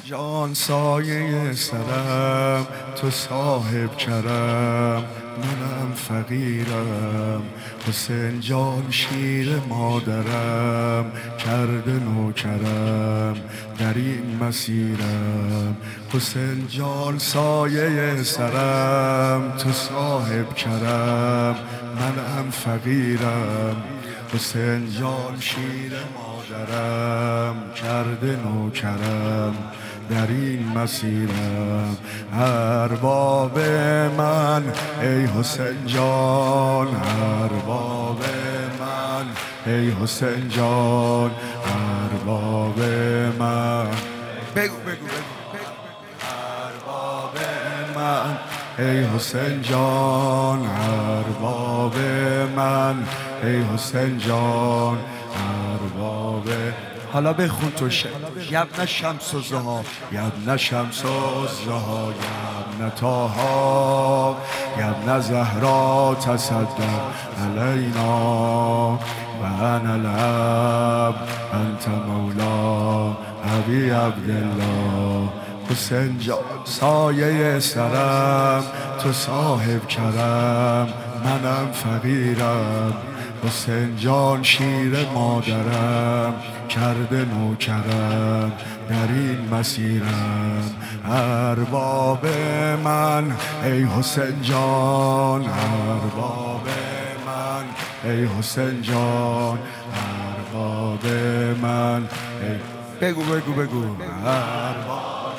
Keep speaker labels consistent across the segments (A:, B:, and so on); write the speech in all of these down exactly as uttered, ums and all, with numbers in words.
A: جان سایه سرم، تو صاحب کرم منم فقیرم. حسین جان شیر مادرم کرده نوکرم در این مسیرم. حسین جان سایه سرم، تو صاحب کرم منم فقیرم. حسین جان شیر مادرم کرده نوکرم در این مسیرم. ارباب من ای حسین جان، ارباب من ای حسین جان، ارباب من بگو بگو بگو ارباب من ای حسین جان، ارباب من ای حسین جان، ارباب. حالا بخون تو شد یبن شمس و زها، یبن شمس و زها، یبن طاها، یبن زهرا تصدق علینا و انا العبد انت مولا ابی عبدالله. حسین جان سایه سرم، تو صاحب کرم منم فقیرم. حسین جان شیر مادرم کرده نوکرم در این مسیرم. ارباب من ای حسین جان، ارباب من ای حسین جان، ارباب من ای بگو بگو بگو ارباب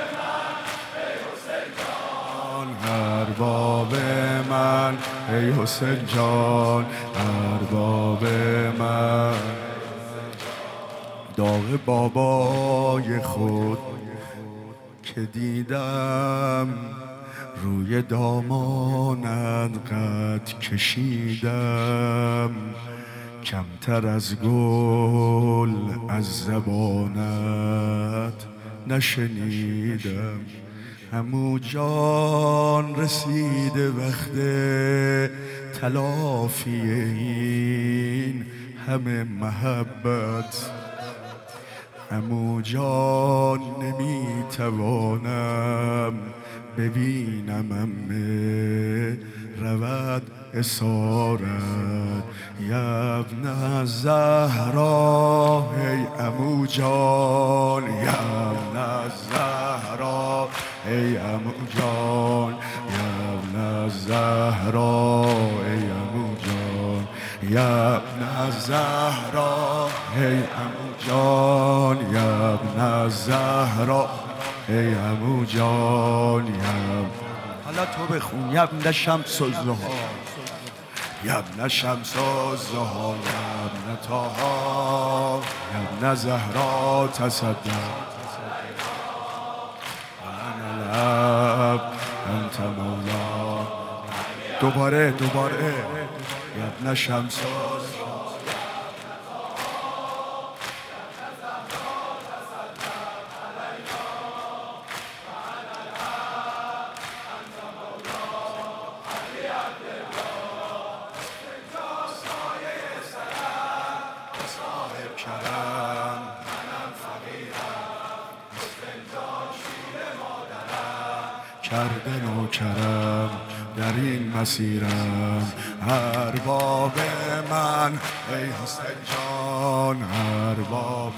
A: ارباب من ای حسین جان، ارباب من. داغ بابای خود که دیدم روی دامانت قد کشیدم. کمتر از گل از زبانت نشنیدم. عمو جان رسیده وقت تلافی این همه محبت. عمو جان نمیتوانم ببینم امه رود اسارت. یبن زهرا ای عمو جان، یبن زهرا ای عمو جان، یبن زهرا ای عمو جان، یبن زهرا ای عمو جان، یبن زهرا ای عمو جان. حالا تو بخون یبن شمس و زها، یبن شمس و زها، یبن طاها، یبن زهرا تصدق انت مولا. دوباره دوباره یبن شمس کرم منم فقیرم. حسین جان شیر مادرم کرده نوکرم در این مسیرم. ارباب من ای حسین جان، ارباب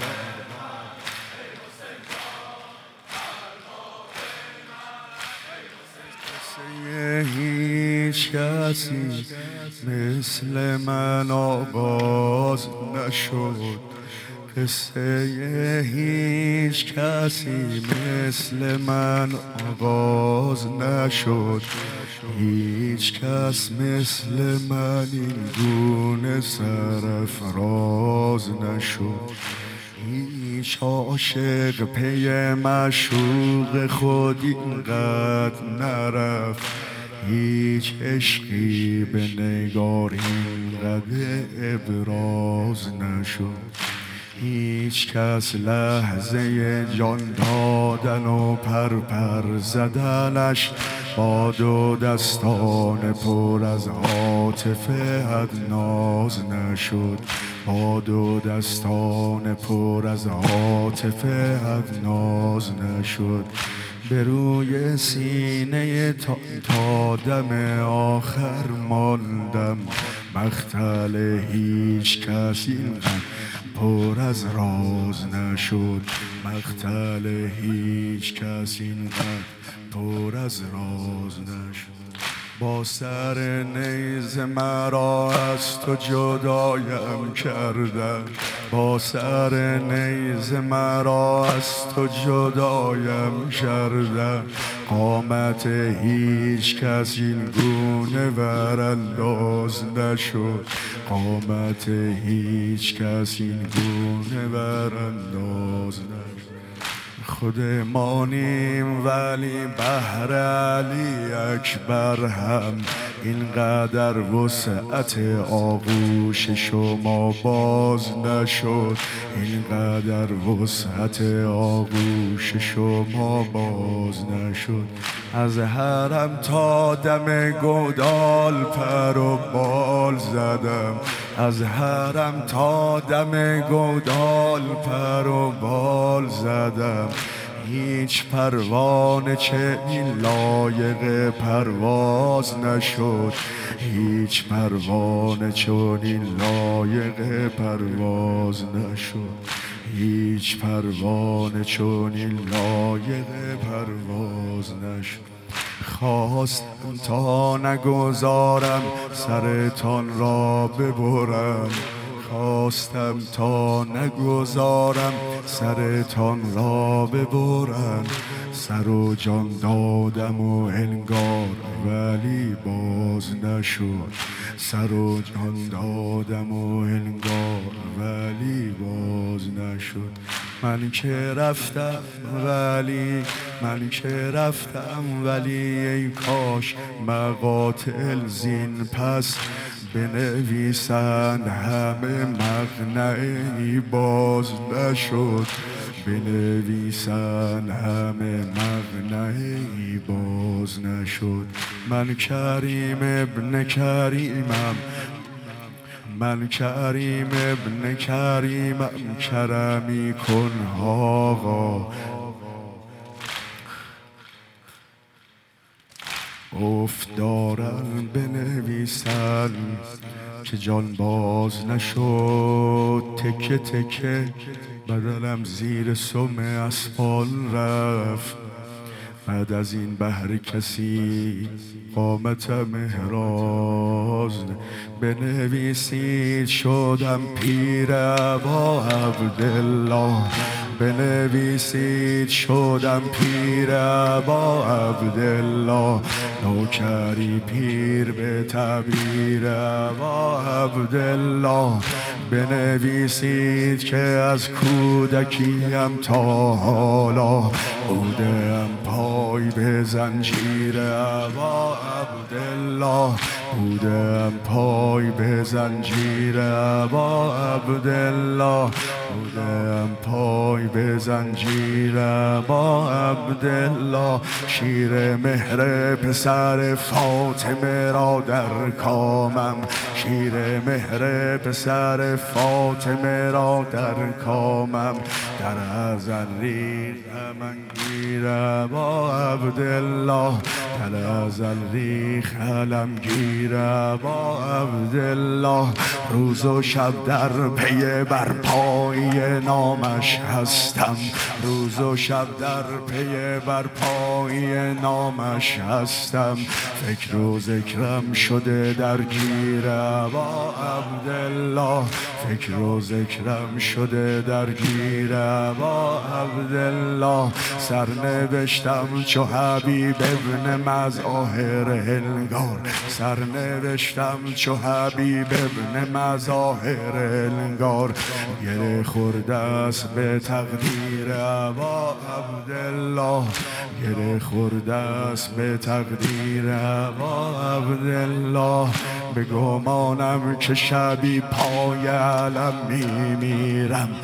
A: هیچ کسی مثل من آغاز نشد. قصه هیچ کسی مثل من آغاز نشد. هیچ کس مثل من این گونه سرفراز نشد. هیچ عاشق پی معشوق خود اینقدر نرفت. هیچ عشقی به نگار اینقدر ابراز نشد. هیچ کس لحظه جان دادن و پرپر زدنش با دو دستان پر از عاطفه حد ناز نشد. با دو دستان پر از عاطفه ناز نشد. به روی سینه تا, تا دم آخر ماندم. مختل هیچ کس اینقدر پر از راز نشد. مختل هیچ کس اینقدر پر از راز نشد. با سر نیزه مرا از تو جدایم کردن. با سر نیزه مرا از تو جدایم کردن. قامت هیچ کس این گونه ورانداز نشد. قامت هیچ کس این گونه ورانداز نشد. خودمانیم ولی بهر علی اکبر هم اینقدر وسعت آغوش شما باز نشد. اینقدر وسعت آغوش شما باز نشد. از حرم تا دم گودال پر و بال زدم. از حرم تا دم گودال پر و بال زدم. هیچ پروانه چه این لایق پرواز نشد. هیچ پروانه چون این لایق پرواز نشد. هیچ پروانه چون این لایق پرواز نشد. خواستم تا نگذارم سرتان را ببرم. خواستم تا نگذارم سرتان را ببرم. سر و جان دادم و انگار ولی باز نشد. سر و جان دادم و انگار ولی باز نشد. من که رفتم ولی من که رفتم ولی ای کاش مقاتل زین پس بنویسند همه مقنعی باز نشد. بنویسند همه مقنعی باز نشد. من کریم ابن کریمم. من کریم ابن کریمم. کرمی کن آقا. افتادن بنویسن که جان باز نشد. تکه تکه بدنم زیر سم اسفال رفت. بعد از این بهر کسی قامتم احراز. بنویسید شدم پیر ابا عبدالله. بنویسید شدم پیر ابا عبدالله. نوکری پیر به تعبیر ابا عبدالله. بنویسید که از کودکیم تا حالا بودم پای به زنجیر ابا عبدالله. بودم پای به زنجیر ابا عبدالله. بودم پای به زنجیر ابا عبدالله. شیر مهر پسر فاطمه را در کامم. شیر مهر پسر فاطمه را در کامم. در ازل ریختم انگیر ابا عبدالله. در ازل ریخ علمگیر ابا عبدالله. روز و شب در پی برپایی نامش هستم. روز و شب در پی برپایی نامش هستم. فکر و ذکرم شده در گیر ابا عبدالله. فکر و ذکرم شده در گیر ابا عبدالله. سرنوشتم چو حبیب ابن مظاهر انگار. سرنوشتم چو حبیب ابن مظاهر انگار. گره خورده است به تقدیر ابا عبدالله. گره خورده است به تقدیر ابا عبدالله. به گمانم که شبی پای علم میمیرم.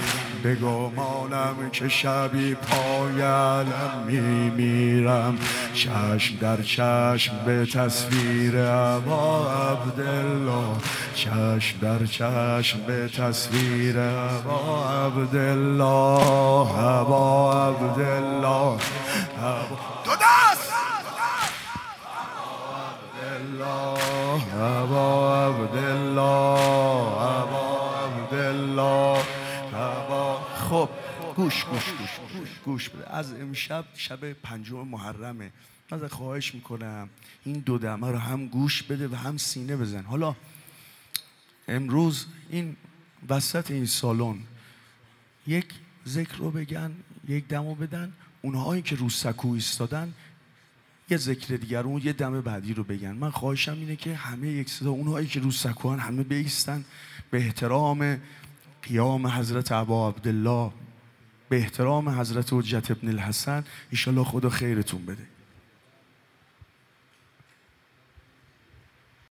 A: بگمانم که شبی پای علم میمیرم، چشم در چشم به تصویر ابا عبدالله، چشم در چشم به تصویر ابا عبدالله، ابا عبدالله، دو دست ابا عبدالله، ابا عبدالله، ابا. خب گوش گوش گوش گوش گوش بده. از امشب شب پنجم محرمه، من ازت خواهش میکنم این دو دمه رو هم گوش بده و هم سینه بزن. حالا امروز این وسط این سالن یک ذکر رو بگن، یک دمو بدن، اونهایی که رو سکو ایستادن یه ذکر دیگر اون یه دم بعدی رو بگن. من خواهشم اینه که همه یک صدا، اونهایی که رو سکوان همه بایستن به احترام قیام حضرت ابا عبدالله، به احترام حضرت حجت ابن الحسن. ان شاءالله خدا خیرتون بده.